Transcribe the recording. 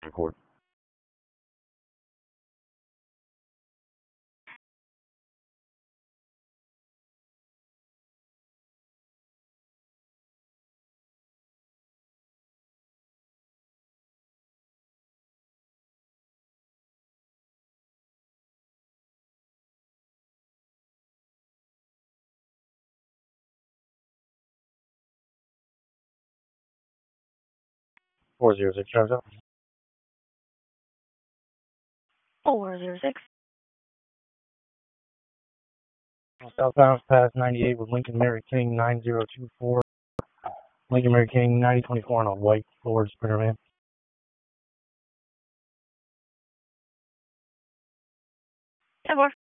Record. Four zero six. Drives up. 406. Southbound past 98 with Lincoln Mary King 9024. Lincoln Mary King 9024 on a white Ford Sprinter van. 10-4.